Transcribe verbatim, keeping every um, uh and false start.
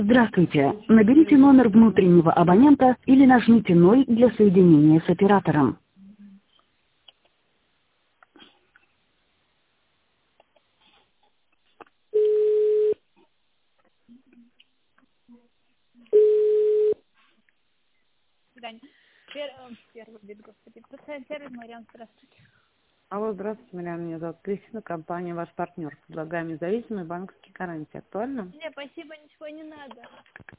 Здравствуйте. Наберите номер внутреннего абонента или нажмите ноль для соединения с оператором. Дань, пер- э, первый вид, господи. Пациент сервис, Мариан, здравствуйте. Алло, здравствуйте, Марьяна, меня зовут Кристина, компания «Ваш партнер». Предлагаем независимые банковские гарантии. Актуально? Не, спасибо, ничего не надо.